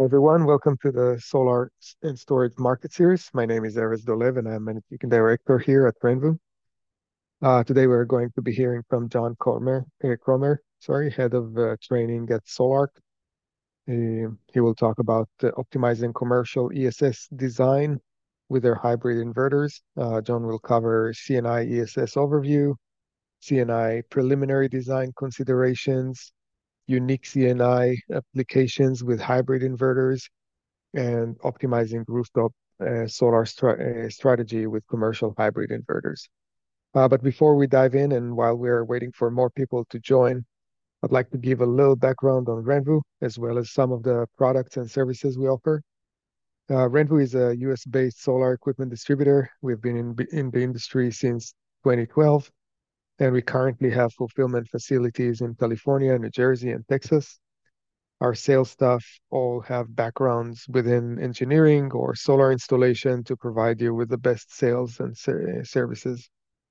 Everyone, welcome to the Solar and Storage Market Series. My name is Erez Dolev, and I'm Managing Director here at Renvu. Today, we're going to be hearing from John Cromer, Head of Training at SolarC. He will talk about optimizing commercial ESS design with their hybrid inverters. John will cover CNI ESS overview, CNI preliminary design considerations, unique CNI applications with hybrid inverters, and optimizing rooftop strategy with commercial hybrid inverters. But before we dive in, and while we're waiting for more people to join, I'd like to give a little background on Renvu, as well as some of the products and services we offer. Renvu is a US-based solar equipment distributor. We've been in the industry since 2012, and we currently have fulfillment facilities in California, New Jersey, and Texas. Our sales staff all have backgrounds within engineering or solar installation to provide you with the best sales and services.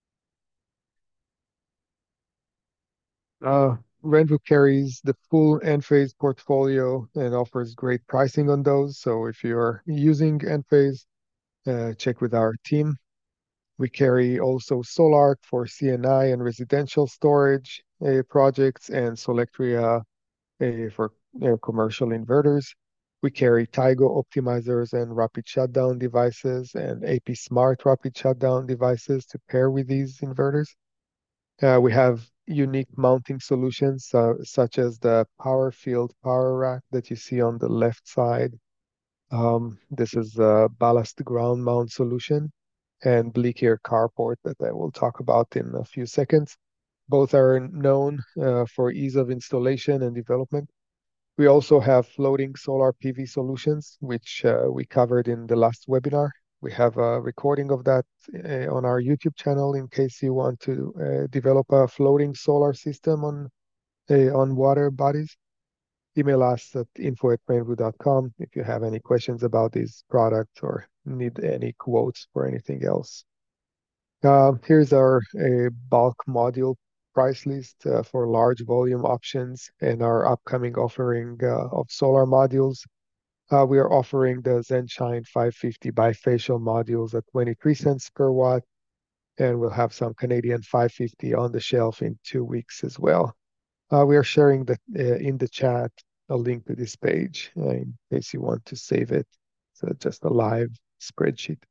Uh, Renvu carries the full Enphase portfolio and offers great pricing on those. So if you're using Enphase, check with our team. We carry also Solarc for CNI and residential storage projects, and Solectria for commercial inverters. We carry Tigo optimizers and rapid shutdown devices and AP Smart rapid shutdown devices to pair with these inverters. We have unique mounting solutions such as the PowerField power rack that you see on the left side. This is a ballast ground mount solution, and Bleakier carport that I will talk about in a few seconds. Both are known for ease of installation and development. We also have floating solar PV solutions, which we covered in the last webinar. We have a recording of that on our YouTube channel in case you want to develop a floating solar system on water bodies. Email us at info@renvu.com if you have any questions about these products or need any quotes for anything else. Here's our bulk module price list for large volume options and our upcoming offering of solar modules. We are offering the ZenShine 550 bifacial modules at 23 cents per watt, and we'll have some Canadian 550 on the shelf in 2 weeks as well. We are sharing in the chat a link to this page in case you want to save it. So just a live spreadsheet.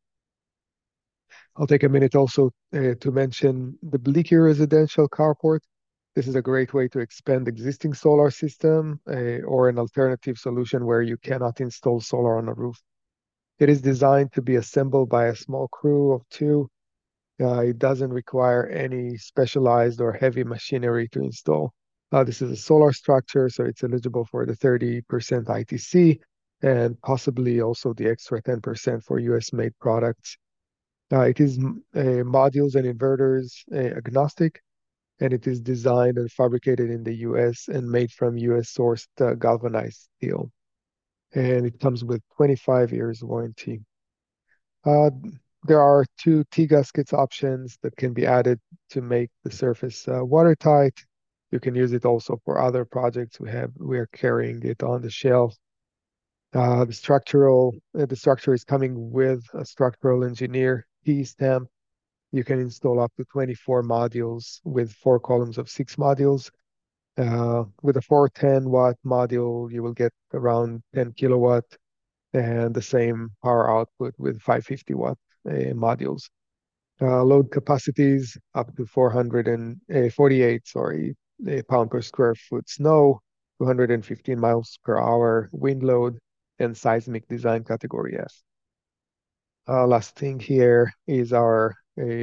I'll take a minute also to mention the Bleakier residential carport. This is a great way to expand existing solar system or an alternative solution where you cannot install solar on a roof. It is designed to be assembled by a small crew of two. It doesn't require any specialized or heavy machinery to install. This is a solar structure, so it's eligible for the 30% ITC and possibly also the extra 10% for US-made products. It is modules and inverters agnostic, and it is designed and fabricated in the US and made from US sourced galvanized steel. And it comes with 25 years warranty. Uh, there are two T-gaskets options that can be added to make the surface watertight. You can use it also for other projects we are carrying it on the shelf. The structure is coming with a structural engineer T-stamp. You can install up to 24 modules with 4 columns of 6 modules. With a 410-watt module, you will get around 10 kilowatt and the same power output with 550-watt modules. Load capacities up to 448, pound per square foot snow, 215 miles per hour wind load, and seismic design category F. Last thing here is our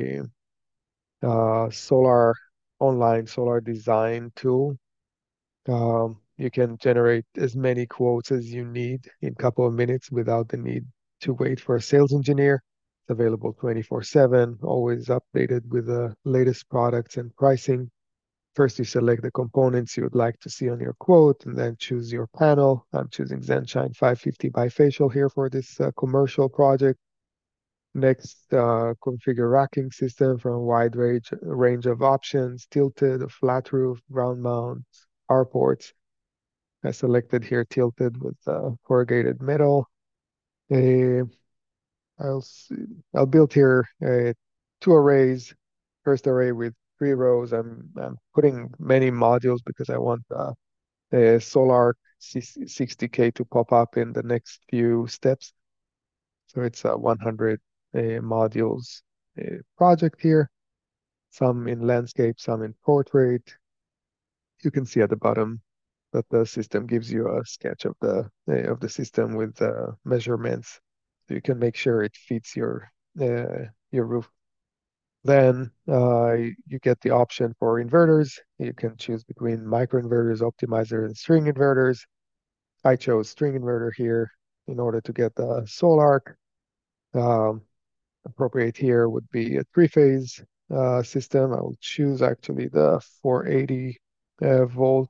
solar online solar design tool. You can generate as many quotes as you need in a couple of minutes without the need to wait for a sales engineer. It's available 24/7, always updated with the latest products and pricing. First, you select the components you would like to see on your quote and then choose your panel. I'm choosing ZenShine 550 bifacial here for this commercial project. Next, configure racking system from a wide range of options, tilted, a flat roof, ground mount, carports. I selected here tilted with corrugated metal. Uh, I'll see, I'll build here two arrays. First array with 3 rows. I'm putting many modules because I want a Solar 60K to pop up in the next few steps. So it's a 100 modules project here. Some in landscape, some in portrait. You can see at the bottom that the system gives you a sketch of the system with measurements, so you can make sure it fits your roof. Then you get the option for inverters. You can choose between microinverters, optimizer, and string inverters. I chose string inverter here in order to get the Solarc. Um, Appropriate here would be a three-phase system. I will choose actually the 480 volt.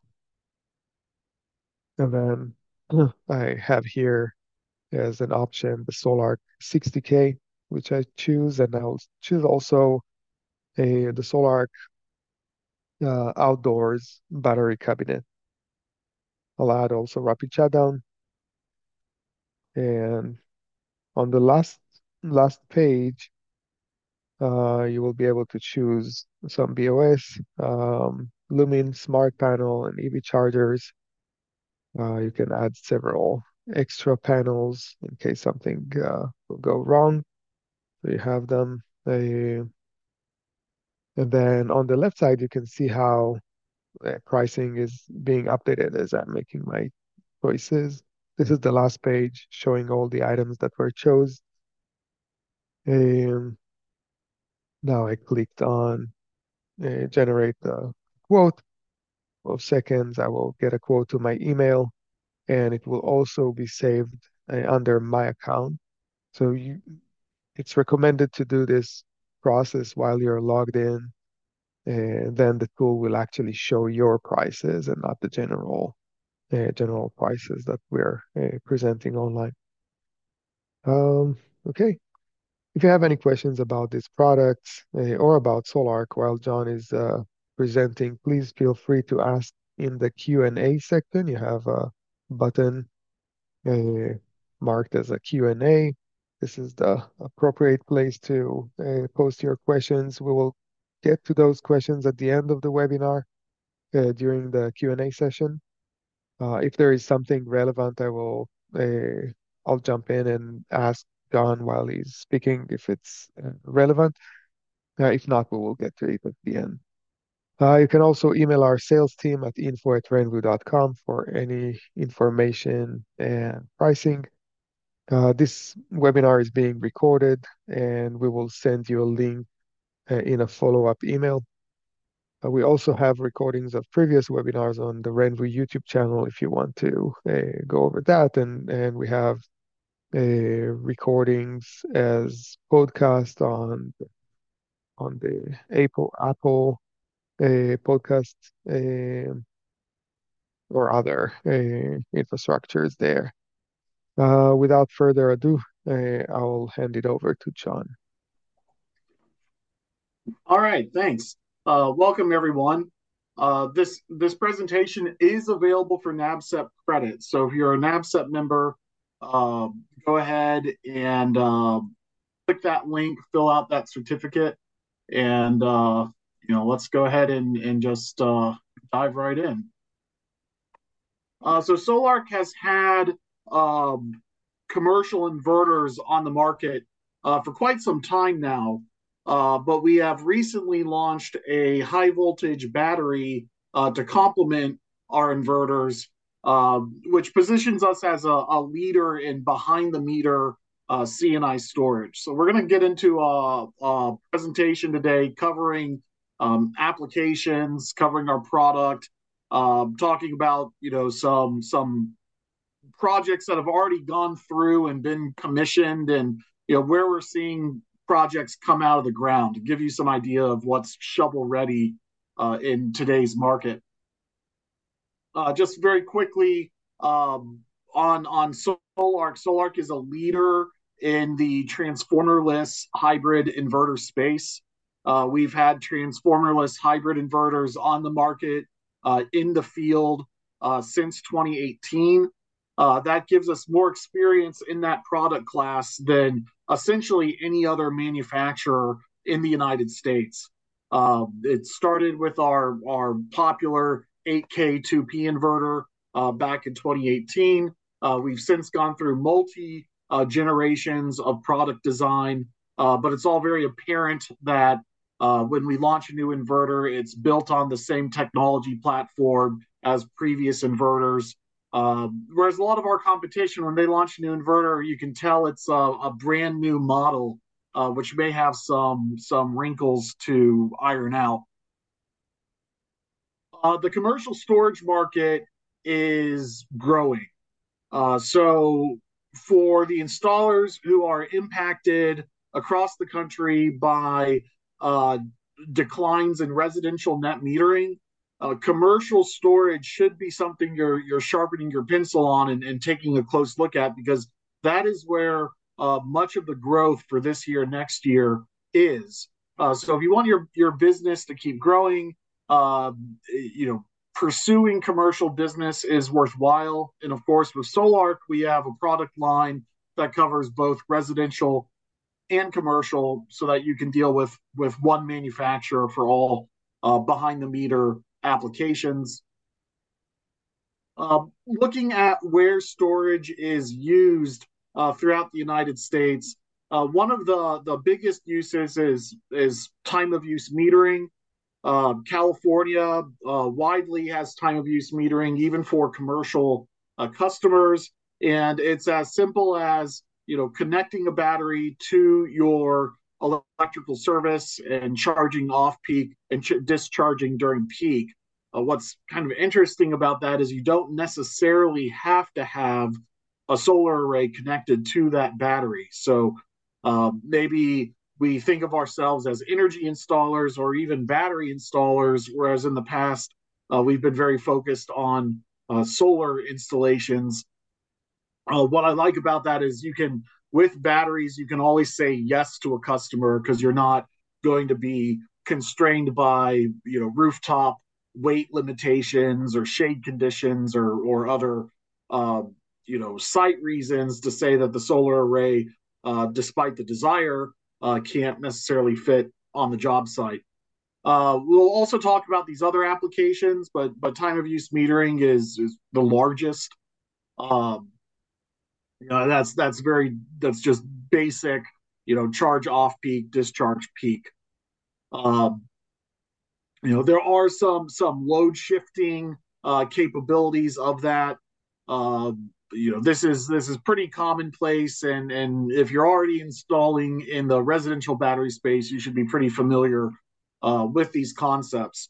And then I have here as an option the Solarc 60K, which I choose. And I'll choose also the Solarc outdoors battery cabinet. I'll add also rapid shutdown. And on the last page, you will be able to choose some BOS, Lumin Smart Panel, and EV chargers. You can add several extra panels in case something will go wrong. So you have them. And then on the left side, you can see how pricing is being updated as I'm making my choices. This is the last page showing all the items that were chose. And now I clicked on generate the quote. 12 seconds, I will get a quote to my email, and it will also be saved under my account. So it's recommended to do this process while you're logged in, and then the tool will actually show your prices and not the general prices that we're presenting online. Okay. If you have any questions about these products or about Solarc while John is presenting, please feel free to ask in the Q&A section. You have a button uh, marked as a Q&A. This is the appropriate place to post your questions. We will get to those questions at the end of the webinar during the Q&A session. If there is something relevant, I'll jump in and ask John while he's speaking if it's relevant. If not, we will get to it at the end. You can also email our sales team at info@renvu.com for any information and pricing. This webinar is being recorded, and we will send you a link in a follow-up email. We also have recordings of previous webinars on the Renvu YouTube channel if you want to go over that. And we have recordings as podcast on the Apple podcast or other infrastructures there. Without further ado, I'll hand it over to John. All right, thanks. Welcome everyone. This presentation is available for NABCEP credit. So if you're a NABCEP member, go ahead and click that link, fill out that certificate, and let's go ahead and just dive right in. So Solarc has had commercial inverters on the market for quite some time now. But we have recently launched a high voltage battery to complement our inverters, which positions us as a leader in behind the meter C&I storage. So we're going to get into a presentation today covering applications, covering our product, talking about some projects that have already gone through and been commissioned, and where we're seeing projects come out of the ground to give you some idea of what's shovel ready in today's market. Just very quickly on Solarc. Solarc is a leader in the transformerless hybrid inverter space. We've had transformerless hybrid inverters on the market in the field since 2018. That gives us more experience in that product class than essentially any other manufacturer in the United States. It started with our popular 8K 2P inverter back in 2018. We've since gone through multi generations of product design, but it's all very apparent that when we launch a new inverter, it's built on the same technology platform as previous inverters. Whereas a lot of our competition, when they launch a new inverter, you can tell it's a brand new model, which may have some wrinkles to iron out. The commercial storage market is growing. So for the installers who are impacted across the country by uh, declines in residential net metering, commercial storage should be something you're sharpening your pencil on and taking a close look at, because that is where much of the growth for this year, next year is. So if you want your business to keep growing, uh, you know, pursuing commercial business is worthwhile. And of course, with Solarc, we have a product line that covers both residential and commercial, so that you can deal with one manufacturer for all behind the meter applications. Looking at where storage is used throughout the United States, one of the biggest uses is time of use metering. California widely has time of use metering, even for commercial customers, and it's as simple as connecting a battery to your electrical service and charging off peak and discharging during peak. What's kind of interesting about that is you don't necessarily have to have a solar array connected to that battery. So maybe we think of ourselves as energy installers or even battery installers, whereas in the past we've been very focused on solar installations. What I like about that is with batteries, you can always say yes to a customer because you're not going to be constrained by rooftop weight limitations or shade conditions or other uh, site reasons to say that the solar array, despite the desire, can't necessarily fit on the job site. We'll also talk about these other applications, but time of use metering is the largest. Um, that's just basic, charge off peak, discharge peak. Um, there are some load shifting capabilities of that. This is pretty commonplace, and if you're already installing in the residential battery space, you should be pretty familiar with these concepts.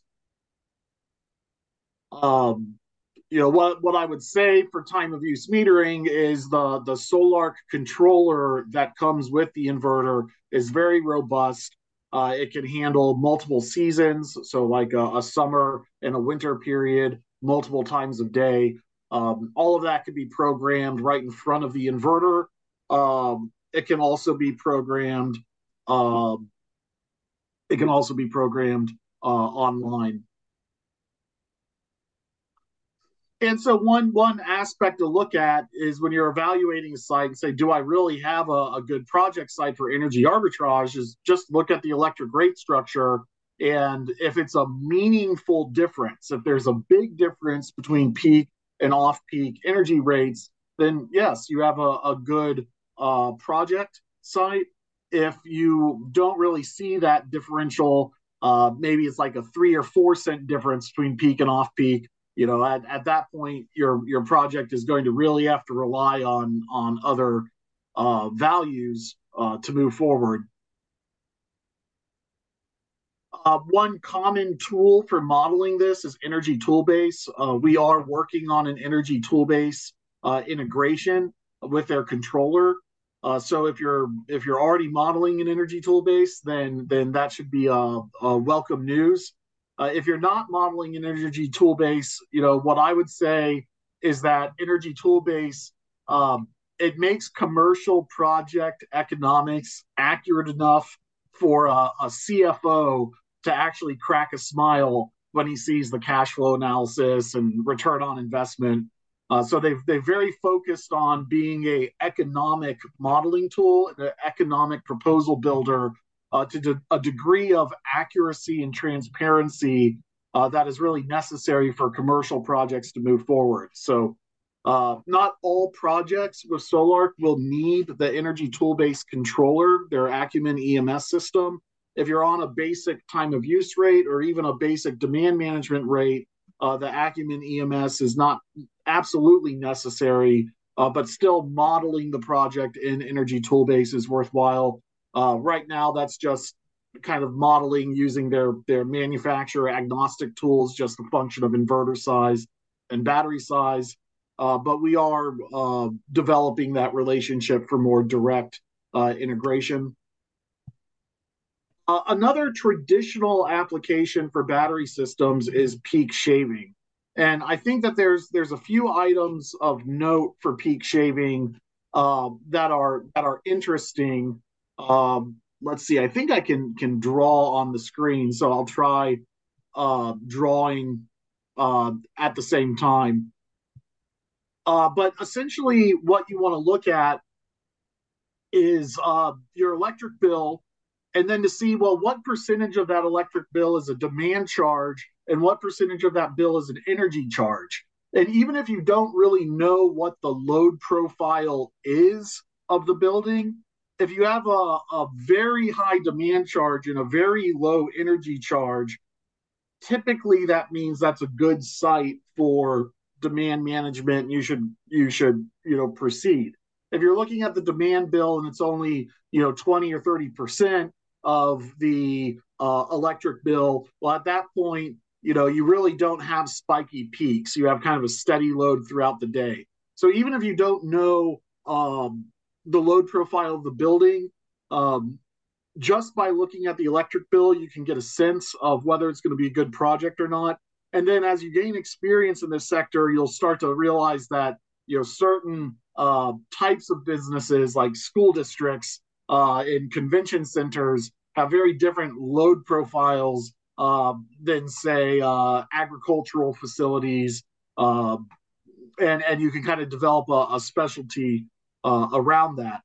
Um, what I would say for time of use metering is the Solarc controller that comes with the inverter is very robust. It can handle multiple seasons, so like a summer and a winter period, multiple times of day. All of that can be programmed right in front of the inverter. It can also be programmed. Um, it can also be programmed online. And so one aspect to look at is when you're evaluating a site and say, do I really have a good project site for energy arbitrage? Is just look at the electric rate structure, and if it's a meaningful difference, if there's a big difference between peak and off peak energy rates, then yes, you have a good project site. If you don't really see that differential, maybe it's like a 3 or 4 cent difference between peak and off peak. At that point, your project is going to really have to rely on other values to move forward. One common tool for modeling this is Energy Toolbase. We are working on an Energy Toolbase integration with their controller. So if you're already modeling an Energy Toolbase, then that should be a welcome news. If you're not modeling an Energy Toolbase, what I would say is that Energy Toolbase, it makes commercial project economics accurate enough for a CFO to actually crack a smile when he sees the cash flow analysis and return on investment. So they've very focused on being a economic modeling tool and an economic proposal builder to a degree of accuracy and transparency that is really necessary for commercial projects to move forward. So not all projects with Solarc will need the Energy Toolbase controller, their Acumen EMS system. If you're on a basic time of use rate or even a basic demand management rate, the Acumen EMS is not absolutely necessary, but still modeling the project in Energy Toolbase is worthwhile. Right now, that's just kind of modeling using their manufacturer agnostic tools, just a function of inverter size and battery size. But we are developing that relationship for more direct integration. Another traditional application for battery systems is peak shaving. And I think that there's a few items of note for peak shaving that are interesting. Let's see. I think I can draw on the screen, so I'll try drawing at the same time. But essentially, what you want to look at is your electric bill, and then to see, well, what percentage of that electric bill is a demand charge and what percentage of that bill is an energy charge. And even if you don't really know what the load profile is of the building, if you have a very high demand charge and a very low energy charge, typically that means that's a good site for demand management. You should proceed. If you're looking at the demand bill and it's only 20 or 30% of the electric bill, well, at that point, you really don't have spiky peaks. You have kind of a steady load throughout the day. So even if you don't know the load profile of the building, just by looking at the electric bill, you can get a sense of whether it's going to be a good project or not. And then as you gain experience in this sector, you'll start to realize that certain types of businesses like school districts and convention centers have very different load profiles than, say, agricultural facilities. And you can kind of develop a specialty around that.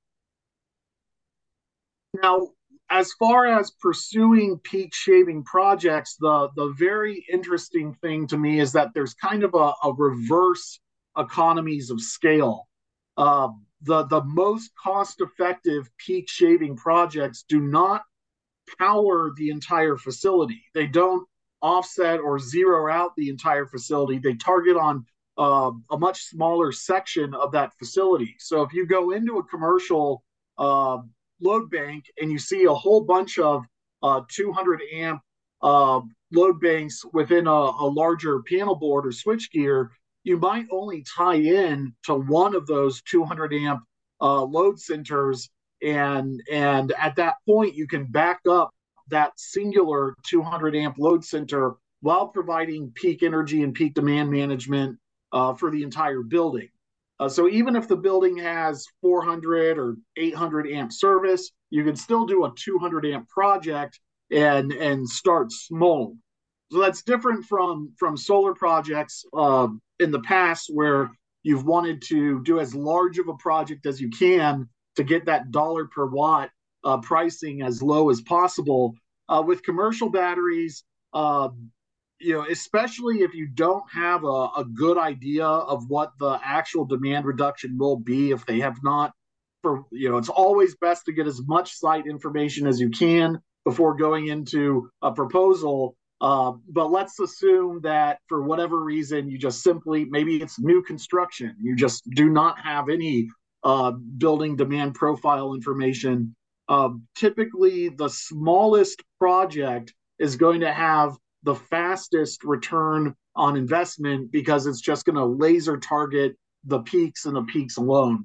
Now, as far as pursuing peak shaving projects, the very interesting thing to me is that there's kind of a reverse economies of scale. The most cost-effective peak shaving projects do not power the entire facility. They don't offset or zero out the entire facility. They target on a much smaller section of that facility. So if you go into a commercial load bank and you see a whole bunch of 200 amp load banks within a larger panel board or switchgear, you might only tie in to one of those 200 amp load centers, and at that point you can back up that singular 200 amp load center while providing peak energy and peak demand management for the entire building. So even if the building has 400 or 800 amp service, you can still do a 200 amp project and start small. So that's different from solar projects in the past, where you've wanted to do as large of a project as you can to get that dollar per watt pricing as low as possible. With commercial batteries, especially if you don't have a good idea of what the actual demand reduction will be, if they have not, it's always best to get as much site information as you can before going into a proposal. But let's assume that for whatever reason, you just simply, maybe it's new construction, you just do not have any building demand profile information. Typically, the smallest project is going to have the fastest return on investment because it's just going to laser target the peaks and the peaks alone.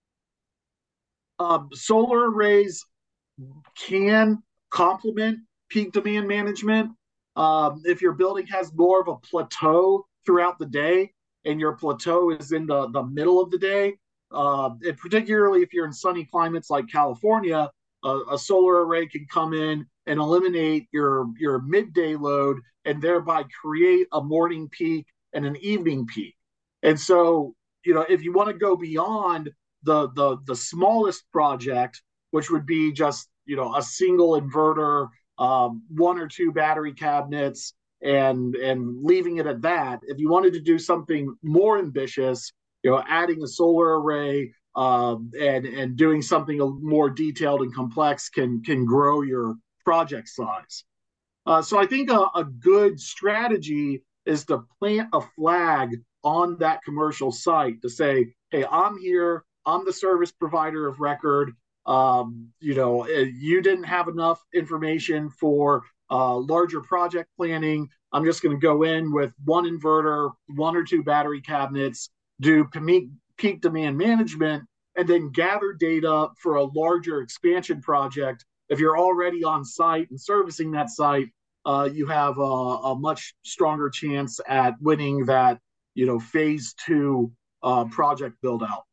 Solar arrays can complement peak demand management. If your building has more of a plateau throughout the day and your plateau is in the middle of the day, and particularly if you're in sunny climates like California, a solar array can come in and eliminate your midday load and thereby create a morning peak and an evening peak. And so, if you want to go beyond the smallest project, which would be just a single inverter, one or two battery cabinets, and leaving it at that. If you wanted to do something more ambitious, adding a solar array, and doing something more detailed and complex can grow your project size. So I think a good strategy is to plant a flag on that commercial site to say, hey, I'm here. I'm the service provider of record. You didn't have enough information for larger project planning. I'm just going to go in with one inverter, one or two battery cabinets, do peak demand management, and then gather data for a larger expansion project. If you're already on site and servicing that site, you have a much stronger chance at winning that phase two project build out.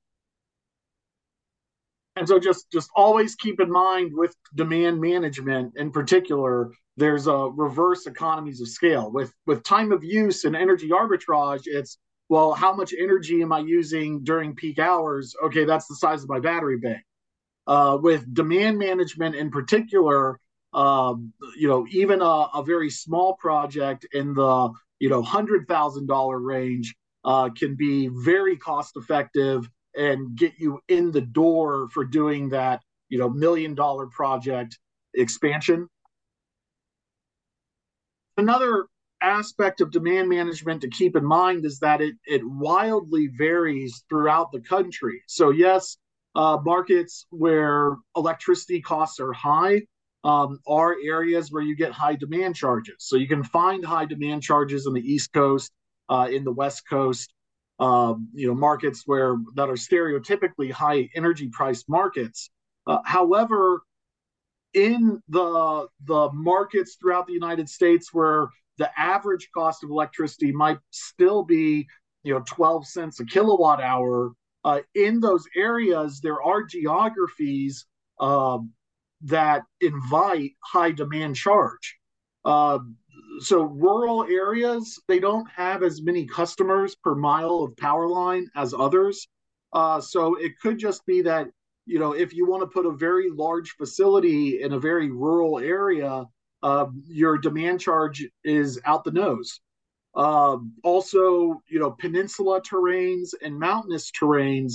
And so just always keep in mind with demand management in particular, there's a reverse economies of scale. With time of use and energy arbitrage, it's, well, how much energy am I using during peak hours? Okay, that's the size of my battery bank. With demand management in particular, even a very small project in the $100,000 range can be very cost effective and get you in the door for doing that $1 million project expansion. Another aspect of demand management to keep in mind is that it wildly varies throughout the country. So yes, markets where electricity costs are high are areas where you get high demand charges. So you can find high demand charges in the East Coast, in the West Coast, markets that are stereotypically high energy price markets. However, in the markets throughout the United States where the average cost of electricity might still be 12 cents a kilowatt hour, in those areas there are geographies that invite high demand charge. So rural areas, they don't have as many customers per mile of power line as others. So it could just be that if you want to put a very large facility in a very rural area, your demand charge is out the nose. Also, peninsula terrains and mountainous terrains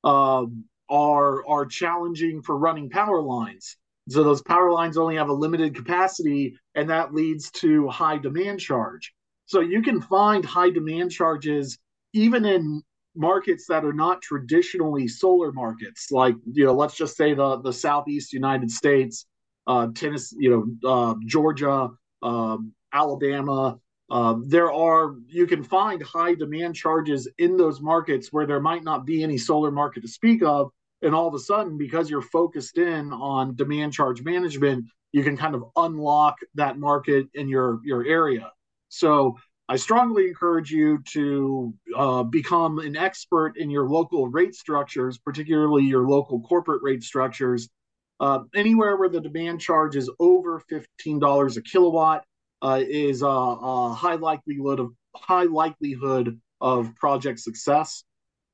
are challenging for running power lines. So those power lines only have a limited capacity, and that leads to high demand charge. So you can find high demand charges even in markets that are not traditionally solar markets, like let's just say the Southeast United States, Tennessee, Georgia, Alabama. You can find high demand charges in those markets where there might not be any solar market to speak of, and all of a sudden, because you're focused in on demand charge management, you can kind of unlock that market in your area. So I strongly encourage you to become an expert in your local rate structures, particularly your local corporate rate structures. Anywhere where the demand charge is over $15 a kilowatt is a high likelihood of project success.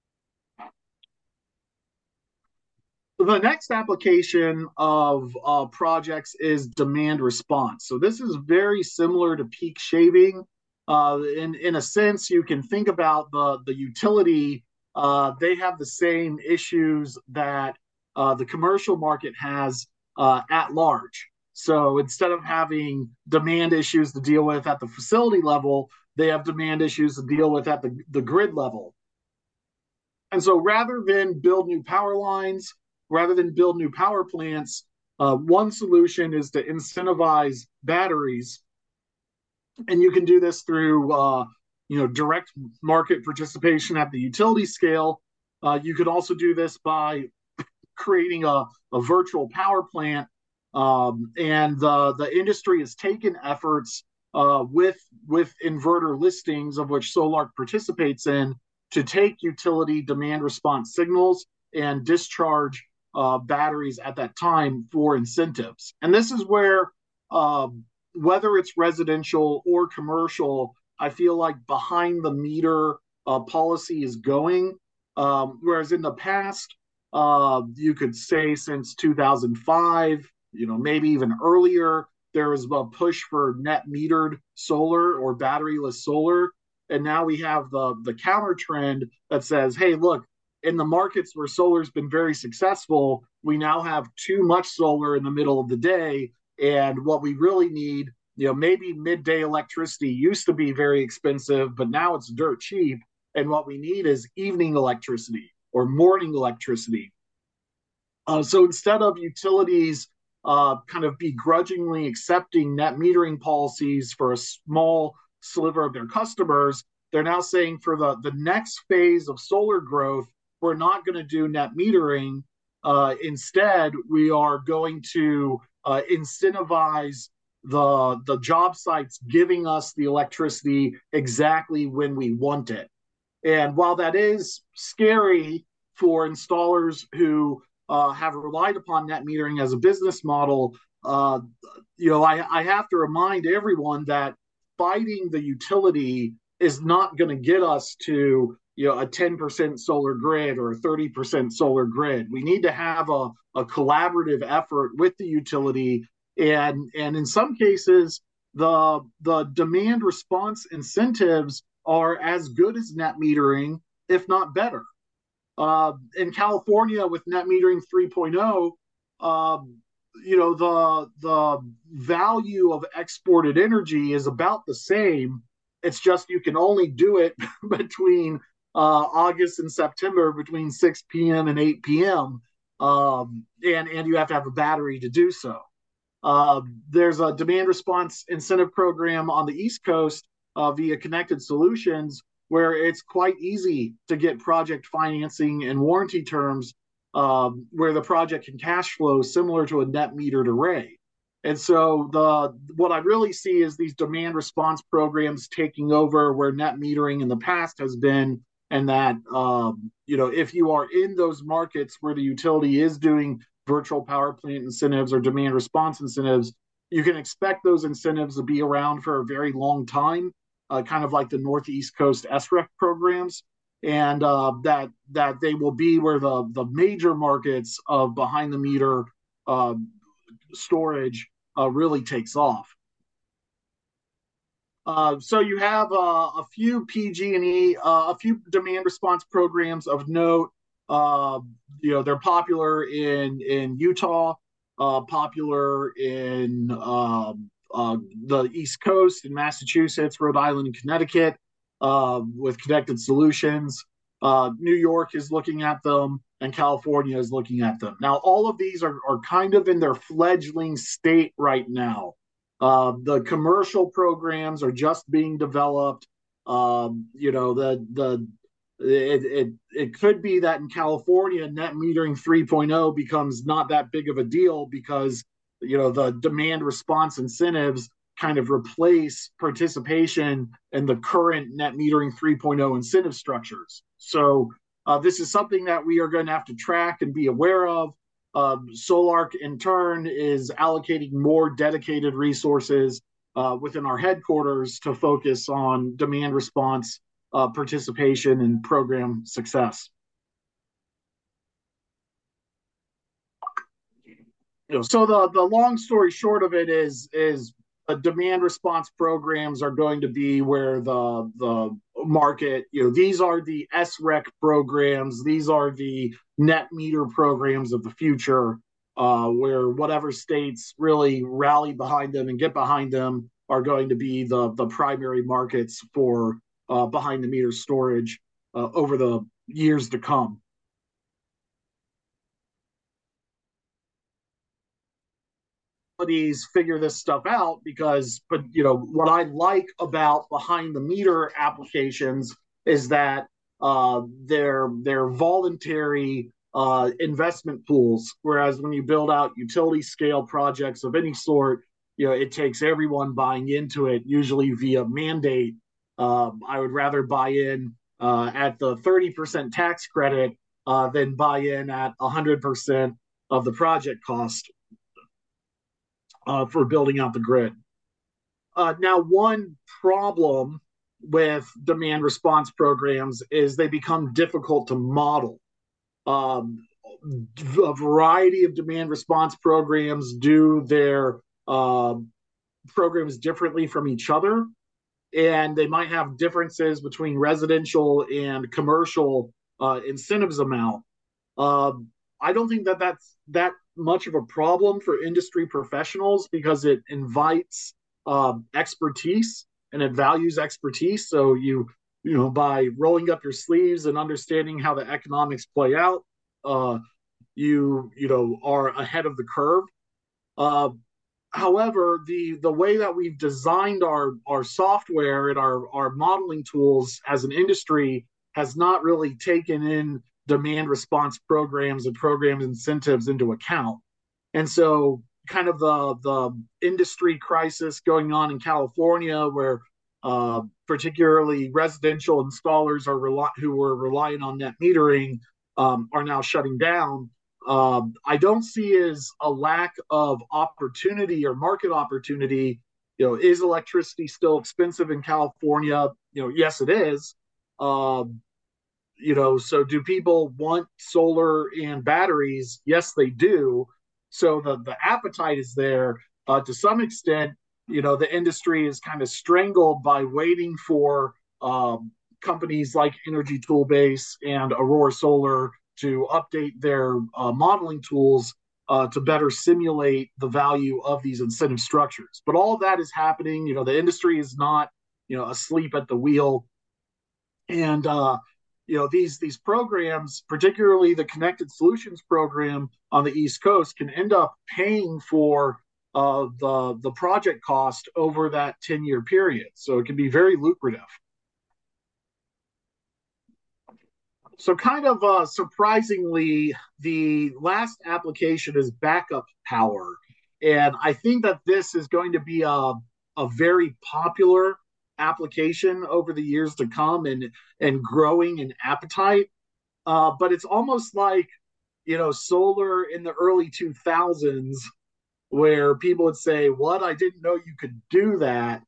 The next application of projects is demand response. So this is very similar to peak shaving. In a sense, you can think about the utility. They have the same issues that the commercial market has at large. So instead of having demand issues to deal with at the facility level, they have demand issues to deal with at the grid level. And so rather than build new power lines, rather than build new power plants, one solution is to incentivize batteries. And you can do this through direct market participation at the utility scale. You could also do this by creating a virtual power plant. And the industry has taken efforts with inverter listings, of which Solarc participates in, to take utility demand response signals and discharge batteries at that time for incentives. And this is where, uh, whether it's residential or commercial, I feel like behind the meter policy is going. Whereas in the past, you could say since 2005, maybe even earlier, there was a push for net metered solar or batteryless solar. And now we have the counter trend that says, hey, look, in the markets where solar's been very successful, we now have too much solar in the middle of the day. And what we really need, maybe midday electricity used to be very expensive, but now it's dirt cheap. And what we need is evening electricity or morning electricity. So instead of utilities kind of begrudgingly accepting net metering policies for a small sliver of their customers, they're now saying for the next phase of solar growth, we're not going to do net metering. Instead, we are going to incentivize the job sites giving us the electricity exactly when we want it. And while that is scary for installers who have relied upon net metering as a business model, I have to remind everyone that fighting the utility is not going to get us to a 10% solar grid or a 30% solar grid. We need to have a collaborative effort with the utility, and in some cases, the demand response incentives are as good as net metering, if not better. In California with net metering 3.0, the value of exported energy is about the same. It's just you can only do it between August and September, between 6 p.m. and 8 p.m. And you have to have a battery to do so. There's a demand response incentive program on the East Coast via Connected Solutions, where it's quite easy to get project financing and warranty terms where the project can cash flow similar to a net metered array. And so what I really see is these demand response programs taking over where net metering in the past has been, and that if you are in those markets where the utility is doing virtual power plant incentives or demand response incentives, you can expect those incentives to be around for a very long time, kind of like the Northeast Coast SREC programs, and that they will be where the major markets of behind the meter uh, storage really takes off. So you have a few PG&E, a few demand response programs of note. They're popular in Utah, popular in the East Coast, in Massachusetts, Rhode Island, and Connecticut, with Connected Solutions. New York is looking at them, and California is looking at them. Now, all of these are kind of in their fledgling state right now. The commercial programs are just being developed. It could be that in California, net metering 3.0 becomes not that big of a deal because the demand response incentives kind of replace participation in the current net metering 3.0 incentive structures. So this is something that we are going to have to track and be aware of. Solarc, in turn, is allocating more dedicated resources within our headquarters to focus on demand response, participation, and program success. So the long story short of it is demand response programs are going to be where the market, these are the SREC programs, these are the net meter programs of the future, where whatever states really rally behind them and get behind them are going to be the primary markets for behind the meter storage over the years to come. Figure this stuff out but what I like about behind the meter applications is that they're voluntary investment pools, whereas when you build out utility scale projects of any sort, it takes everyone buying into it, usually via mandate. I would rather buy in at the 30% tax credit than buy in at 100% of the project cost for building out the grid. Now, one problem with demand response programs is they become difficult to model. Um, a variety of demand response programs do their programs differently from each other, and they might have differences between residential and commercial incentives amount. I don't think that that's that much of a problem for industry professionals because it invites expertise and it values expertise. So by rolling up your sleeves and understanding how the economics play out, uh, you are ahead of the curve. Uh, However, the way that we've designed our software and our modeling tools as an industry has not really taken in demand response programs and program incentives into account. And so kind of the industry crisis going on in California where particularly residential installers who were relying on net metering are now shutting down. I don't see as a lack of opportunity or market opportunity. Is electricity still expensive in California? Yes, it is. Um, so do people want solar and batteries? Yes, they do. So the appetite is there. To some extent, the industry is kind of strangled by waiting for companies like Energy Toolbase and Aurora Solar to update their modeling tools to better simulate the value of these incentive structures. But all of that is happening. The industry is not, asleep at the wheel. And these programs, particularly the Connected Solutions program on the East Coast, can end up paying for the project cost over that 10-year period. So it can be very lucrative. So kind of surprisingly, the last application is backup power. And I think that this is going to be a very popular application over the years to come and growing in appetite. But it's almost like, solar in the early 2000s, where people would say, what? I didn't know you could do that.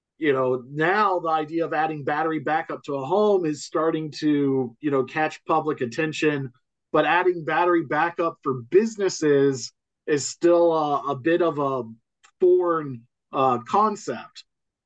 Now the idea of adding battery backup to a home is starting to, catch public attention. But adding battery backup for businesses is still a bit of a foreign concept.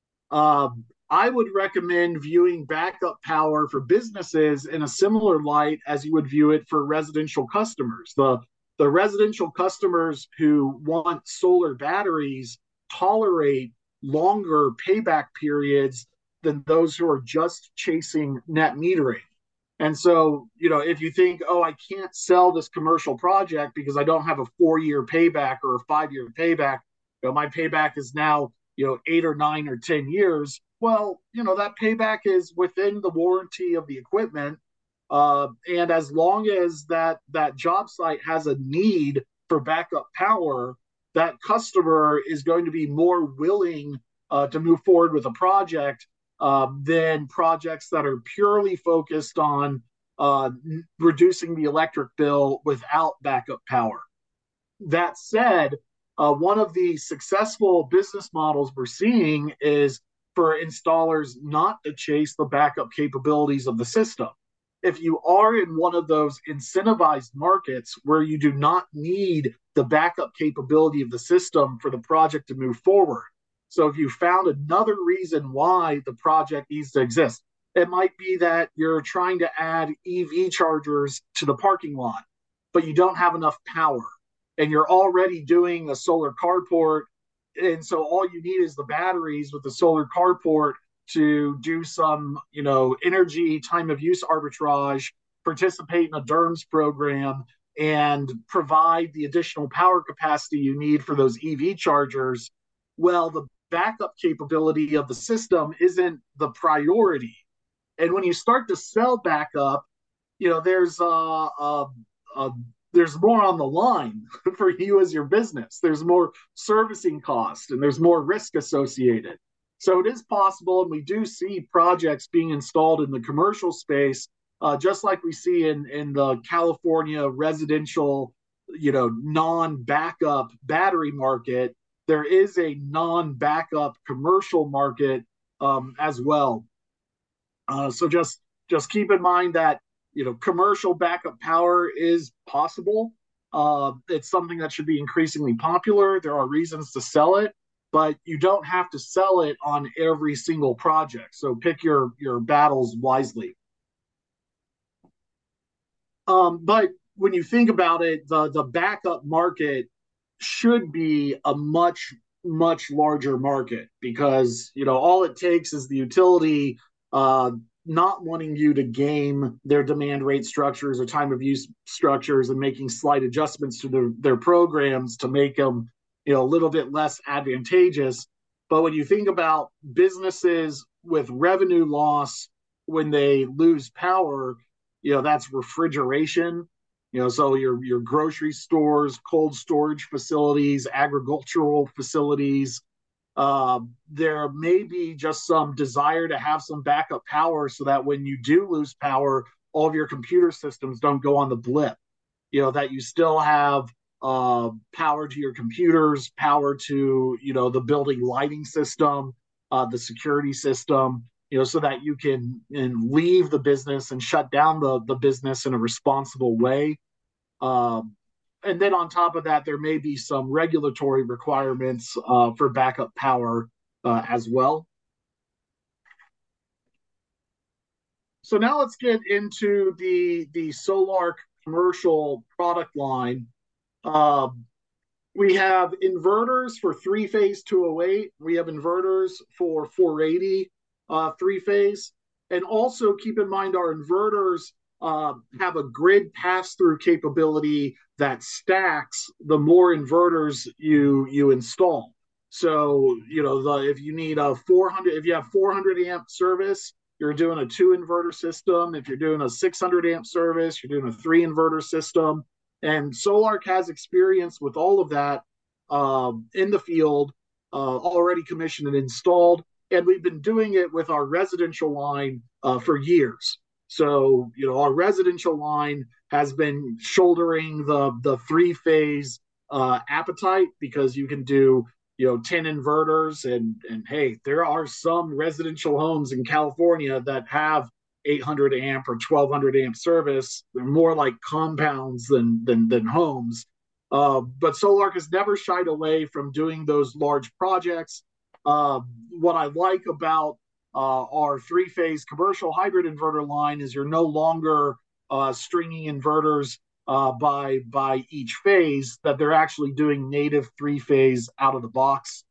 I would recommend viewing backup power for businesses in a similar light as you would view it for residential customers. The residential customers who want solar batteries tolerate longer payback periods than those who are just chasing net metering. And so, if you think, oh, I can't sell this commercial project because I don't have a 4-year payback or a 5-year payback, my payback is now, 8 or 9 or 10 years. Well, that payback is within the warranty of the equipment. And as long as that job site has a need for backup power, that customer is going to be more willing to move forward with a project than projects that are purely focused on reducing the electric bill without backup power. That said, one of the successful business models we're seeing is for installers not to chase the backup capabilities of the system. If you are in one of those incentivized markets where you do not need the backup capability of the system for the project to move forward, so if you found another reason why the project needs to exist, it might be that you're trying to add EV chargers to the parking lot, but you don't have enough power and you're already doing a solar carport. And so all you need is the batteries with the solar carport to do some, energy time of use arbitrage, participate in a DERMS program, and provide the additional power capacity you need for those EV chargers. Well, the backup capability of the system isn't the priority. And when you start to sell backup, there's there's more on the line for you as your business. There's more servicing cost and there's more risk associated. So it is possible, and we do see projects being installed in the commercial space, just like we see in the California residential non-backup battery market, there is a non-backup commercial market as well. So just keep in mind that commercial backup power is possible. It's something that should be increasingly popular. There are reasons to sell it, but you don't have to sell it on every single project. So pick your battles wisely. But when you think about it, the backup market should be a much larger market because all it takes is the utility uh, not wanting you to game their demand rate structures or time of use structures and making slight adjustments to their programs to make them a little bit less advantageous. But when you think about businesses with revenue loss when they lose power, that's refrigeration. So your grocery stores, cold storage facilities, agricultural facilities. There may be just some desire to have some backup power so that when you do lose power, all of your computer systems don't go on the blip. That you still have power to your computers, power to the building lighting system, the security system, so that you can leave the business and shut down the business in a responsible way. Um, and then on top of that, there may be some regulatory requirements for backup power as well. So now let's get into the Solarc commercial product line. Um, we have inverters for three phase 208. We have inverters for 480 three phase. And also keep in mind our inverters have a grid pass through capability that stacks the more inverters you install. So, if you need a 400, if you have 400 amp service, you're doing a two inverter system. If you're doing a 600 amp service, you're doing a three inverter system. And Solarc has experience with all of that in the field, already commissioned and installed. And we've been doing it with our residential line for years. So, our residential line has been shouldering the three phase appetite because you can do 10 inverters and hey, there are some residential homes in California that have 800 amp or 1200 amp service. They're more like compounds than homes. But Solarc has never shied away from doing those large projects. What I like about our three phase commercial hybrid inverter line is you're no longer stringing inverters by each phase, that they're actually doing native three phase out of the box.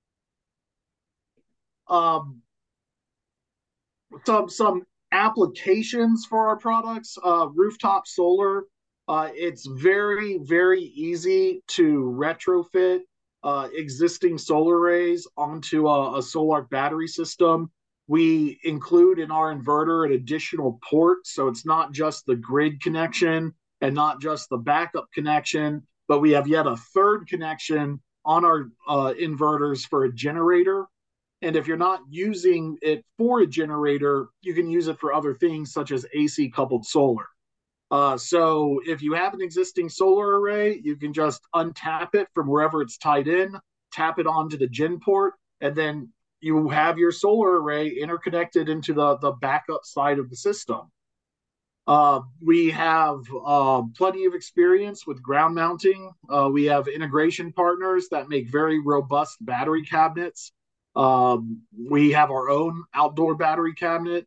Some applications for our products, rooftop solar. It's very easy to retrofit existing solar arrays onto a Solarc battery system. We include in our inverter an additional port, so it's not just the grid connection and not just the backup connection, but we have yet a third connection on our inverters for a generator. And if you're not using it for a generator, you can use it for other things such as AC coupled solar. So if you have an existing solar array, you can just untap it from wherever it's tied in, tap it onto the gen port, and then you have your solar array interconnected into the backup side of the system. We have plenty of experience with ground mounting. We have integration partners that make very robust battery cabinets. We have our own outdoor battery cabinet.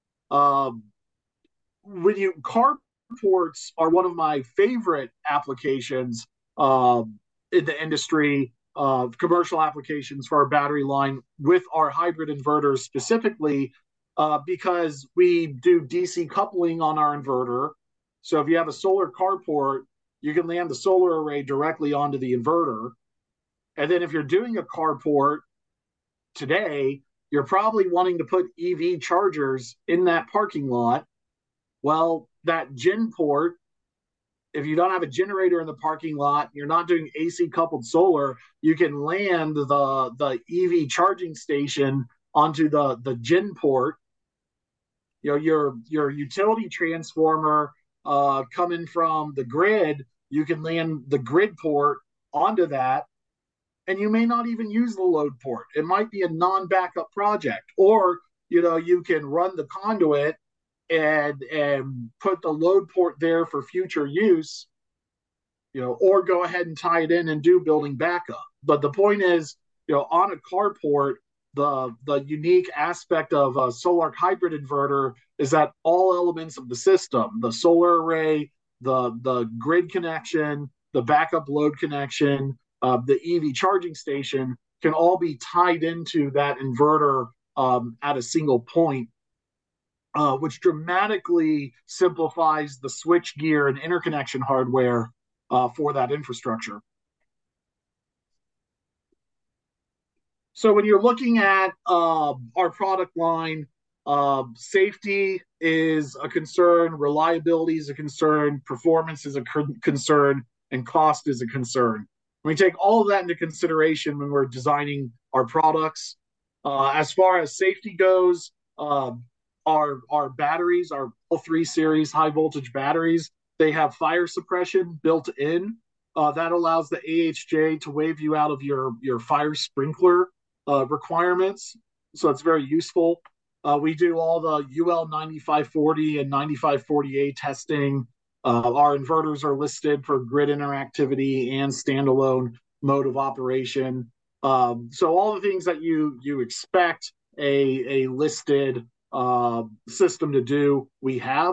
When you carports are one of my favorite applications in the industry, commercial applications for our battery line with our hybrid inverters specifically, because we do DC coupling on our inverter. So if you have a solar carport, you can land the solar array directly onto the inverter. And then if you're doing a carport today, you're probably wanting to put EV chargers in that parking lot. Well, that gen port, if you don't have a generator in the parking lot, you're not doing AC coupled solar, you can land the EV charging station onto the gen port. Your utility transformer coming from the grid you can land the grid port onto that, and you may not even use the load port. It might be a non-backup project, or you can run the conduit and put the load port there for future use, or go ahead and tie it in and do building backup. But the point is, on a carport, the unique aspect of a Solarc hybrid inverter is that all elements of the system, the solar array, the grid connection, the backup load connection, the EV charging station, can all be tied into that inverter at a single point, which dramatically simplifies the switch gear and interconnection hardware for that infrastructure. So when you're looking at our product line, safety is a concern, reliability is a concern, performance is a concern, and cost is a concern. We take all of that into consideration when we're designing our products. As far as safety goes, our batteries, our L3 series high voltage batteries, they have fire suppression built in. That allows the AHJ to wave you out of your fire sprinkler requirements. So it's very useful. We do all the UL 9540 and 9540A testing. Our inverters are listed for grid interactivity and standalone mode of operation. So all the things that you expect a listed system to do, we have.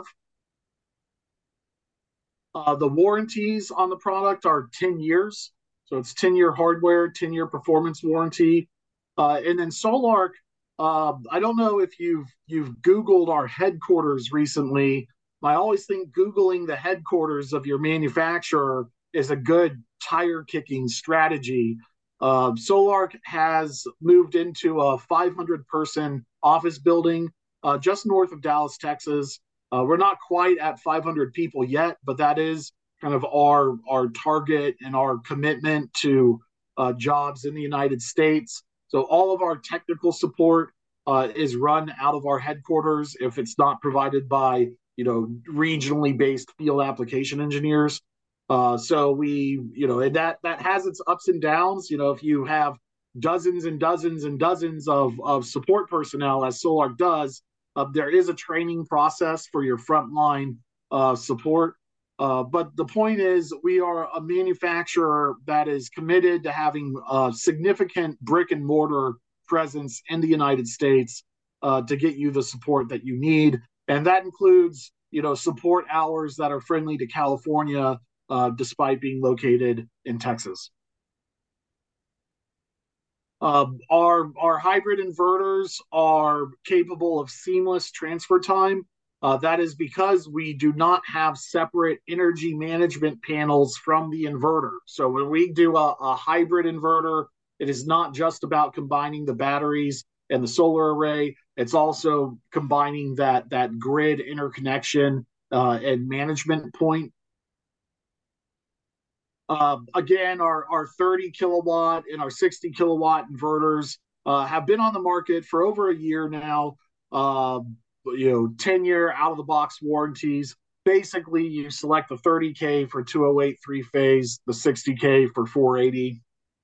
The warranties on the product are 10 years. So it's 10-year hardware, 10-year performance warranty. And then Solarc, I don't know if you've Googled our headquarters recently. I always think Googling the headquarters of your manufacturer is a good tire kicking strategy. Solarc has moved into a 500-person office building just north of Dallas, Texas. We're not quite at 500 people yet, but that is kind of our target and our commitment to jobs in the United States. So all of our technical support is run out of our headquarters if it's not provided by regionally based field application engineers. So we, and that has its ups and downs. If you have dozens and dozens and dozens of support personnel, as Solarc does, there is a training process for your frontline support. But the point is, we are a manufacturer that is committed to having a significant brick and mortar presence in the United States to get you the support that you need. And that includes, support hours that are friendly to California, despite being located in Texas. Our hybrid inverters are capable of seamless transfer time. That is because we do not have separate energy management panels from the inverter. So when we do a hybrid inverter, it is not just about combining the batteries and the solar array. It's also combining that grid interconnection and management point. Again, our 30 kilowatt and our 60 kilowatt inverters have been on the market for over a year now. 10-year out of the box warranties. Basically, you select the 30K for 208 three phase, the 60K for 480.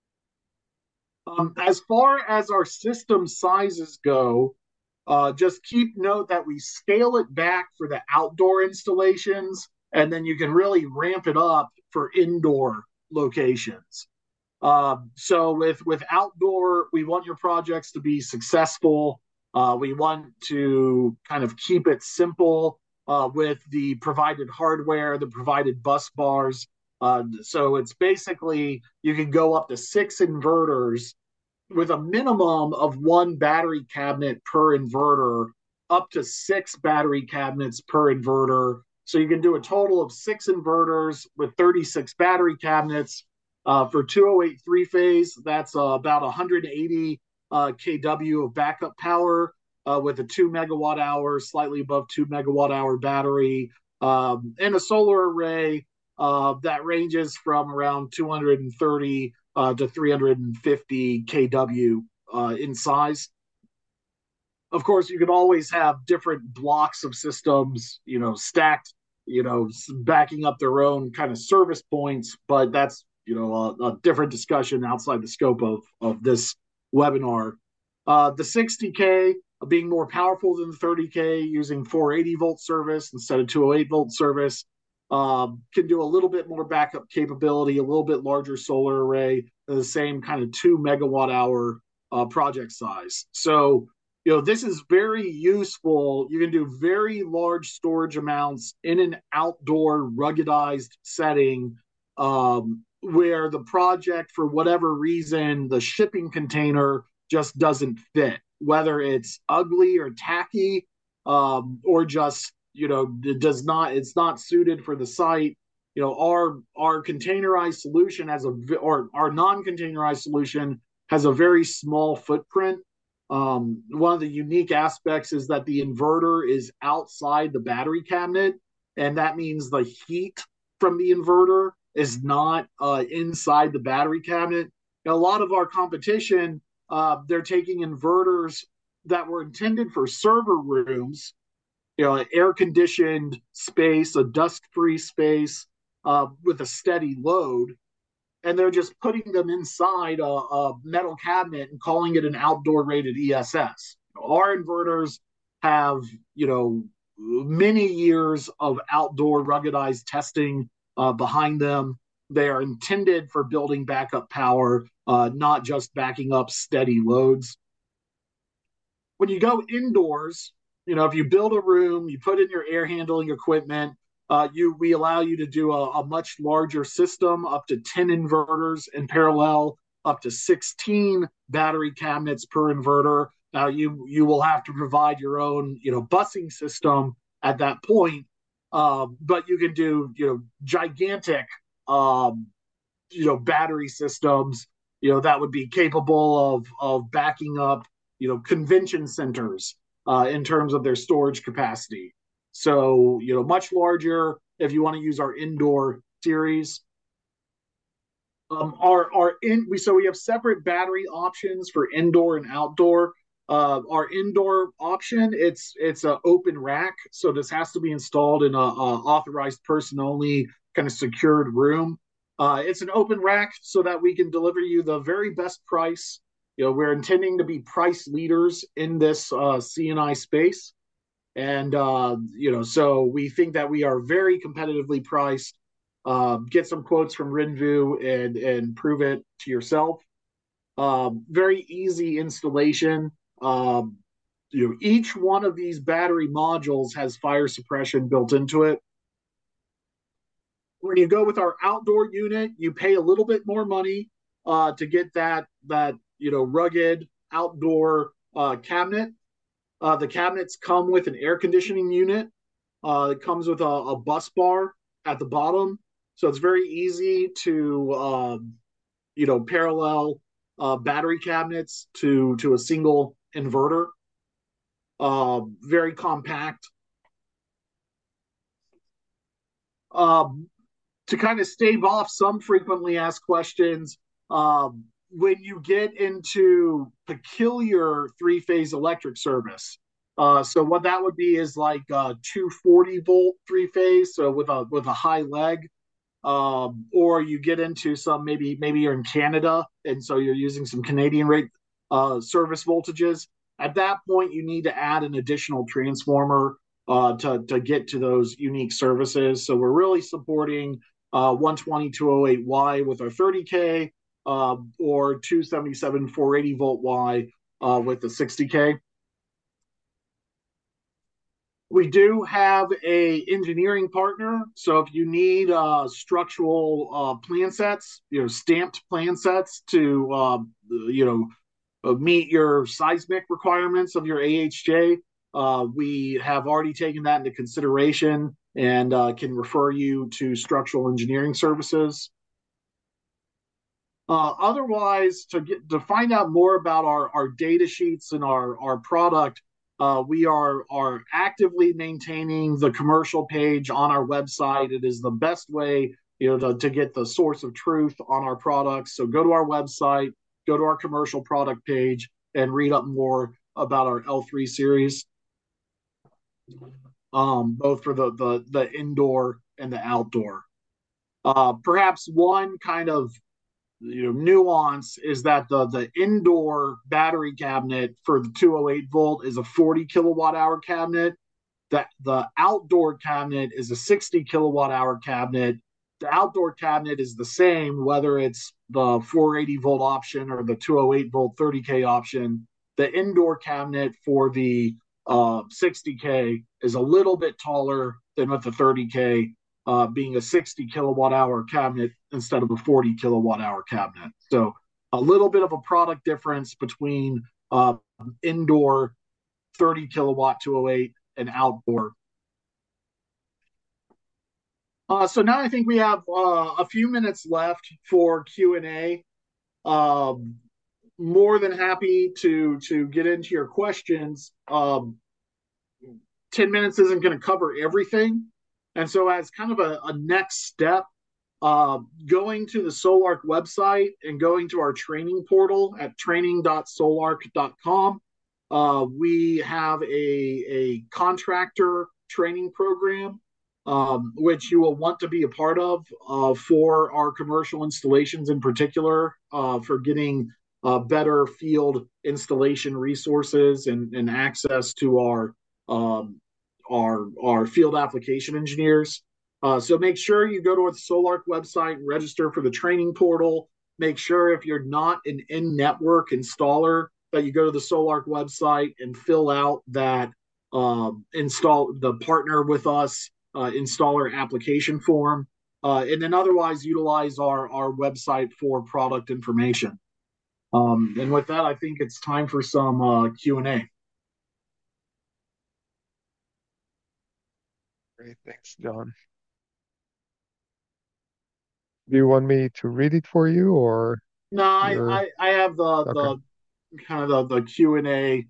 As far as our system sizes go, just keep note that we scale it back for the outdoor installations, and then you can really ramp it up for indoor locations. So with outdoor, we want your projects to be successful. We want to kind of keep it simple with the provided hardware, the provided bus bars. So it's basically, you can go up to 6 inverters with a minimum of 1 battery cabinet per inverter, up to 6 battery cabinets per inverter. So you can do a total of 6 inverters with 36 battery cabinets. For 208 three phase, that's about 180 kW of backup power with a 2 megawatt hour, slightly above 2 megawatt hour battery, and a solar array that ranges from around 230 to 350 kW in size. Of course, you could always have different blocks of systems, stacked backing up their own kind of service points, but that's a different discussion outside the scope of this webinar. The 60K being more powerful than the 30K, using 480 volt service instead of 208 volt service, can do a little bit more backup capability, a little bit larger solar array, the same kind of 2 megawatt hour project size. So this is very useful. You can do very large storage amounts in an outdoor ruggedized setting, where the project, for whatever reason, the shipping container just doesn't fit, whether it's ugly or tacky, or just, it does not, it's not suited for the site. Our containerized solution or our non-containerized solution has a very small footprint. One of the unique aspects is that the inverter is outside the battery cabinet, and that means the heat from the inverter is not inside the battery cabinet. A lot of our competition, they're taking inverters that were intended for server rooms, an air-conditioned space, a dust-free space, with a steady load, and they're just putting them inside a metal cabinet and calling it an outdoor rated ESS. Our inverters have, many years of outdoor ruggedized testing behind them. They are intended for building backup power, not just backing up steady loads. When you go indoors, if you build a room, you put in your air handling equipment, we allow you to do a much larger system, up to 10 inverters in parallel, up to 16 battery cabinets per inverter. Now you will have to provide your own busing system at that point, but you can do gigantic battery systems that would be capable of backing up convention centers in terms of their storage capacity. So, much larger if you want to use our indoor series. So we have separate battery options for indoor and outdoor. Our indoor option, it's an open rack, so this has to be installed in a authorized person only kind of secured room. It's an open rack so that we can deliver you the very best price. We're intending to be price leaders in this CNI space. And, so we think that we are very competitively priced. Get some quotes from Rinvu and prove it to yourself. Very easy installation. Each one of these battery modules has fire suppression built into it. When you go with our outdoor unit, you pay a little bit more money to get that rugged outdoor cabinet. The cabinets come with an air conditioning unit. It comes with a bus bar at the bottom, so it's very easy to parallel battery cabinets to a single inverter. Very compact. To kind of stave off some frequently asked questions, when you get into peculiar three-phase electric service, so what that would be is like 240 volt three-phase, so with a high leg, or you get into some maybe you're in Canada and so you're using some Canadian rate service voltages. At that point, you need to add an additional transformer to get to those unique services. So we're really supporting 120 208Y with our 30K, or 277 480 volt Y with the 60K. We do have a engineering partner, so if you need structural plan sets, stamped plan sets to meet your seismic requirements of your AHJ, we have already taken that into consideration and can refer you to structural engineering services. Otherwise, to find out more about our data sheets and our product, we are actively maintaining the commercial page on our website. It is the best way to get the source of truth on our products. So go to our website, go to our commercial product page, and read up more about our L3 series. both for the indoor and the outdoor. Perhaps one kind of nuance is that the indoor battery cabinet for the 208 volt is a 40 kilowatt hour cabinet. That the outdoor cabinet is a 60 kilowatt hour cabinet. The outdoor cabinet is the same whether it's the 480 volt option or the 208 volt 30K option. The indoor cabinet for the 60K is a little bit taller than with the 30K, being a 60 kilowatt hour cabinet instead of a 40 kilowatt hour cabinet. So a little bit of a product difference between indoor 30 kilowatt 208 and outdoor. So now I think we have a few minutes left for Q&A. More than happy to get into your questions. 10 minutes isn't going to cover everything. And so as kind of a next step, going to the Solarc website and going to our training portal at training.solarc.com, we have a contractor training program, which you will want to be a part of for our commercial installations in particular, for getting better field installation resources and access to our field application engineers. So make sure you go to the Solarc website and register for the training portal. Make sure if you're not an in-network installer that you go to the Solarc website and fill out that install the partner with us installer application form, and then otherwise utilize our website for product information. And with that, I think it's time for some Q&A. Great, thanks, John. Do you want me to read it for you, or No, you're I have okay? the kind of the Q&A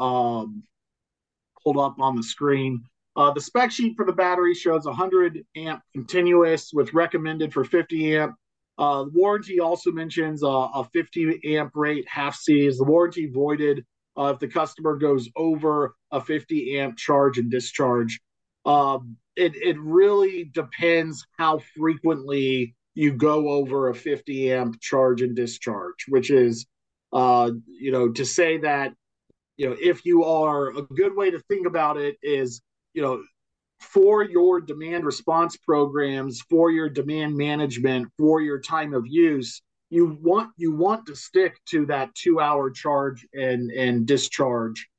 pulled up on the screen. The spec sheet for the battery shows 100 amp continuous with recommended for 50 amp. The warranty also mentions a 50 amp rate half C. Is the warranty voided if the customer goes over a 50 amp charge and discharge? It really depends how frequently you go over a 50 amp charge and discharge, which is, to say that, if you are, a good way to think about it is, for your demand response programs, for your demand management, for your time of use, you want to stick to that 2 hour charge and discharge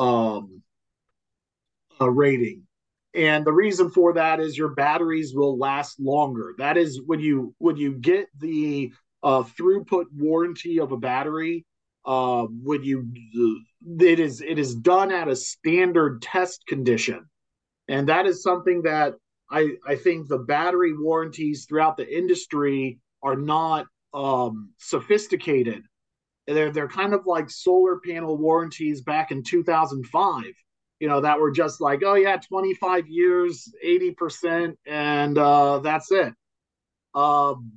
rating. And the reason for that is your batteries will last longer. That is when you get the throughput warranty of a battery. When you it is done at a standard test condition, and that is something that I think the battery warranties throughout the industry are not sophisticated. They're kind of like solar panel warranties back in 2005, that were just like, oh yeah, 25 years, 80%, and that's it. Um,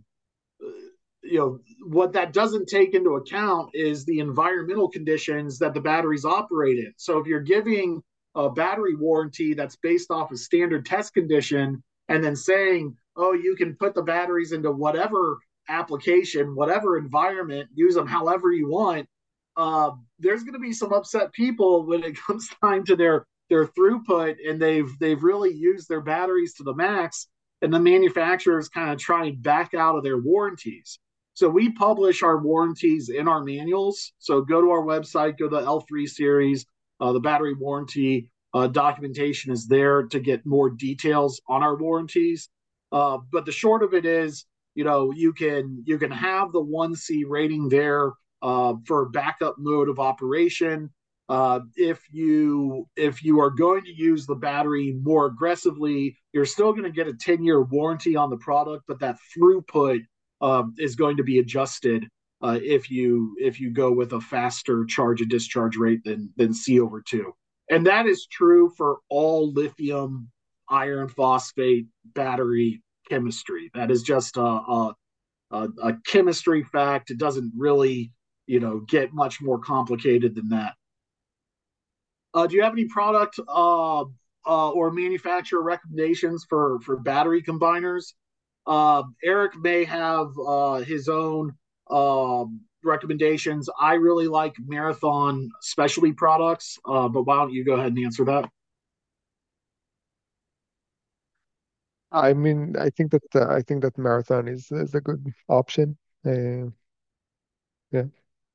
what that doesn't take into account is the environmental conditions that the batteries operate in. So if you're giving a battery warranty that's based off a standard test condition and then saying, oh, you can put the batteries into whatever application, whatever environment, use them however you want, there's going to be some upset people when it comes time to their throughput, and they've really used their batteries to the max, and the manufacturers kind of try and back out of their warranties. So we publish our warranties in our manuals. So go to our website, go to the L3 series, the battery warranty documentation is there to get more details on our warranties. But the short of it is, you can have the 1C rating there for backup mode of operation. If you are going to use the battery more aggressively, you're still going to get a 10-year warranty on the product, but that throughput is going to be adjusted if you go with a faster charge and discharge rate than C/2. And that is true for all lithium iron phosphate battery chemistry. That is just a chemistry fact. It doesn't really get much more complicated than that. Do you have any product or manufacturer recommendations for battery combiners. Eric may have his own recommendations. I really like Marathon specialty products, but why don't you go ahead and answer that? I mean, I think that Marathon is a good option. Uh, yeah.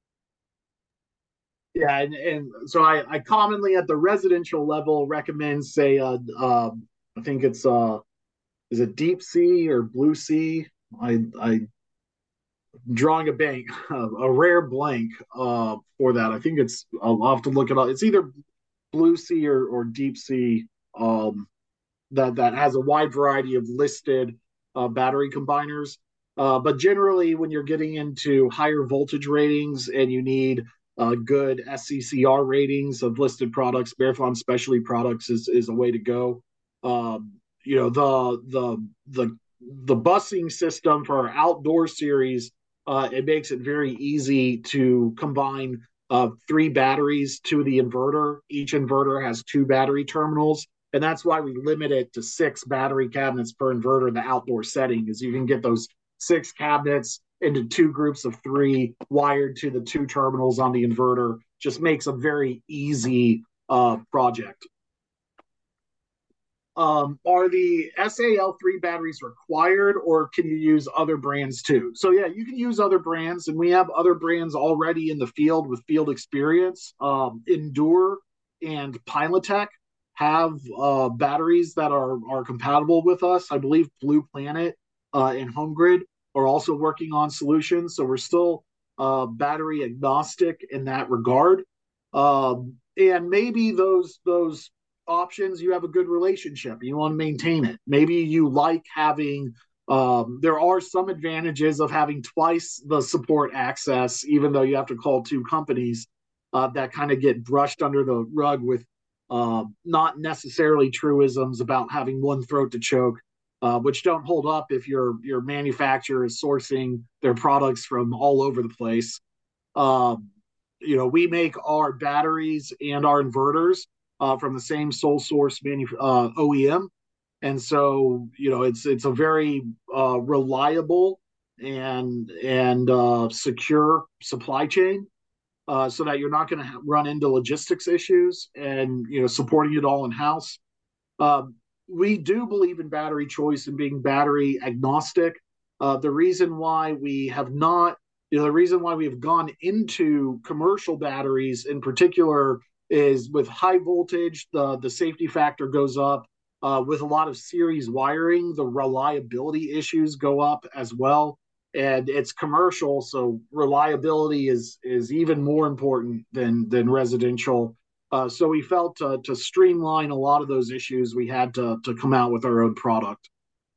Yeah, and so I commonly at the residential level recommend say I think it's is it Deep Sea or Blue Sea? I drawing a blank, a rare blank for that. I think it's I'll have to look it up. It's either Blue Sea or Deep Sea um, that has a wide variety of listed battery combiners. But generally, when you're getting into higher voltage ratings and you need good SCCR ratings of listed products, Marathon Specialty Products is a way to go. You know the busing system for our outdoor series. It makes it very easy to combine three batteries to the inverter. Each inverter has two battery terminals, and that's why we limit it to six battery cabinets per inverter in the outdoor setting, is you can get those six cabinets into two groups of three wired to the two terminals on the inverter. Just makes a very easy project. Are the SAL3 batteries required, or can you use other brands too? So yeah, you can use other brands, and we have other brands already in the field with field experience. Endure and Pilotech have batteries that are compatible with us. I believe Blue Planet and HomeGrid are also working on solutions, so we're still battery agnostic in that regard. And maybe those options, you have a good relationship, you want to maintain it. Maybe you like having there are some advantages of having twice the support access, even though you have to call two companies that kind of get brushed under the rug with not necessarily truisms about having one throat to choke, which don't hold up if your manufacturer is sourcing their products from all over the place. Um, we make our batteries and our inverters from the same sole source OEM, and so it's a very reliable and secure supply chain, so that you're not going to run into logistics issues, and supporting it all in house. Um, we do believe in battery choice and being battery agnostic. The reason why we have not, the reason why we have gone into commercial batteries in particular is with high voltage, the safety factor goes up. With a lot of series wiring, the reliability issues go up as well. And it's commercial, so reliability is even more important than residential. So we felt to streamline a lot of those issues, we had to come out with our own product.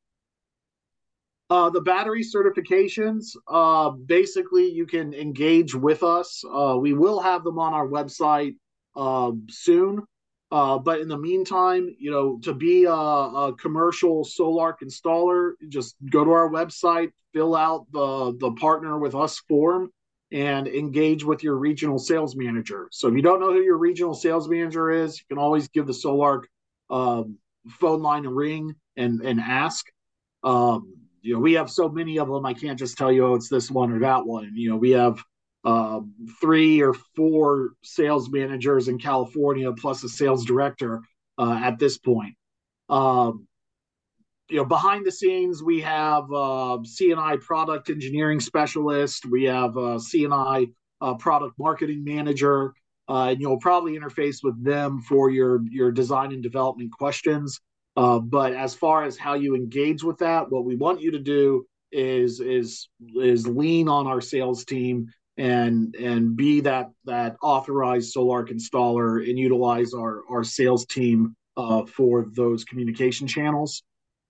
The battery certifications, basically, you can engage with us. We will have them on our website soon. But in the meantime, to be a commercial Solarc installer, just go to our website, fill out the partner with us form, and engage with your regional sales manager. So if you don't know who your regional sales manager is, you can always give the Solarc phone line a ring and ask. We have so many of them. I can't just tell you, oh, it's this one or that one. We have uh, three or four sales managers in California, plus a sales director at this point. Um, Behind the scenes, we have CNI product engineering specialist. We have CNI product marketing manager, and you'll probably interface with them for your design and development questions. But as far as how you engage with that, what we want you to do is lean on our sales team and be that authorized Solarc installer and utilize our sales team for those communication channels.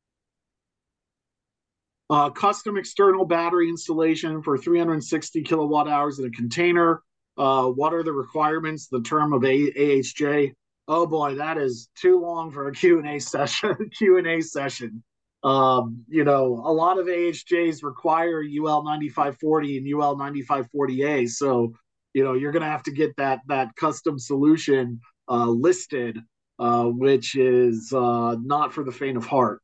Custom external battery installation for 360 kilowatt hours in a container. What are the requirements? The term of AHJ. Oh boy, that is too long for a Q&A session. Q&A session. A lot of AHJs require UL 9540 and UL 9540A. So, you're going to have to get that custom solution listed which is not for the faint of heart.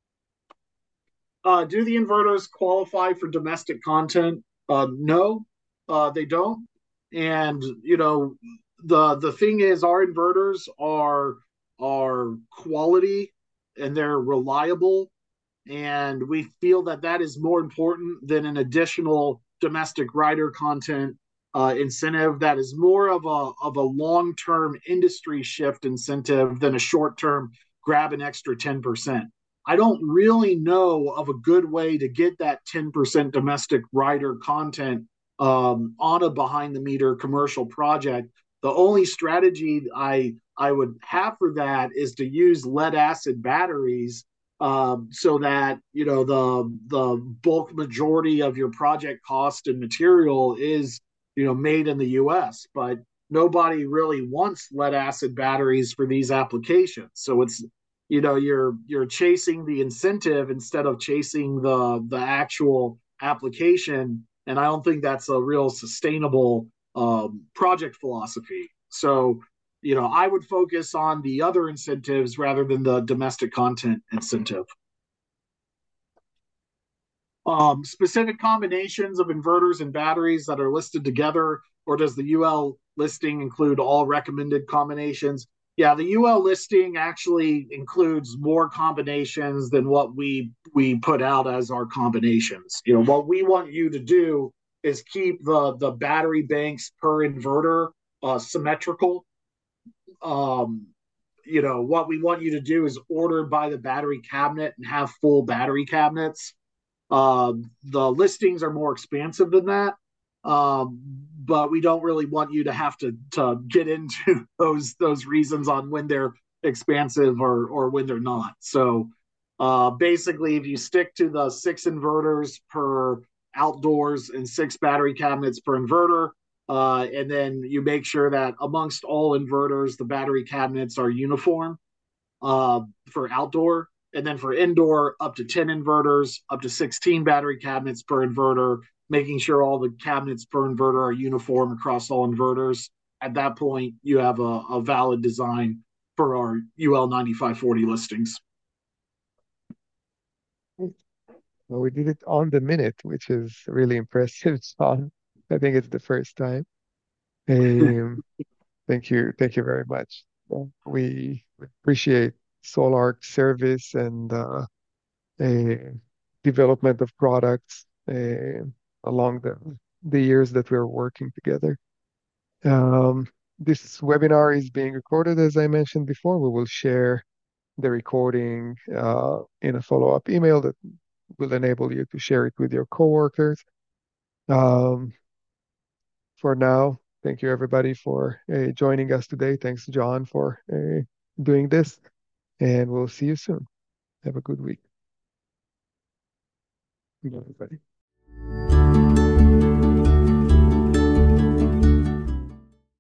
Do the inverters qualify for domestic content? No, they don't. And the thing is, our inverters are quality and they're reliable, and we feel that that is more important than an additional domestic rider content incentive. That is more of a long term industry shift incentive than a short term grab an extra 10%. I don't really know of a good way to get that 10% domestic rider content on a behind the meter commercial project. The only strategy I would have for that is to use lead acid batteries, so that the bulk majority of your project cost and material is made in the U.S. But nobody really wants lead acid batteries for these applications. So it's you're chasing the incentive instead of chasing the actual application, and I don't think that's a real sustainable project philosophy. So I would focus on the other incentives rather than the domestic content incentive. Specific combinations of inverters and batteries that are listed together, or does the UL listing include all recommended combinations? Yeah, the UL listing actually includes more combinations than what we put out as our combinations. What we want you to do is keep the battery banks per inverter symmetrical. What we want you to do is order by the battery cabinet and have full battery cabinets. The listings are more expansive than that, but we don't really want you to have to get into those reasons on when they're expansive or when they're not. So basically, if you stick to the 6 inverters per outdoors and 6 battery cabinets per inverter, and then you make sure that amongst all inverters, the battery cabinets are uniform for outdoor. And then for indoor, up to 10 inverters, up to 16 battery cabinets per inverter, making sure all the cabinets per inverter are uniform across all inverters. At that point, you have a valid design for our UL 9540 listings. Well, we did it on the minute, which is really impressive, John. I think it's the first time. Um, thank you very much. We appreciate Solarc service and uh, development of products along the years that we're working together. Um, this webinar is being recorded, as I mentioned before. We will share the recording in a follow-up email that will enable you to share it with your coworkers. Um, for now, thank you everybody for joining us today. Thanks, John, for doing this, and we'll see you soon. Have a good week. Bye, everybody.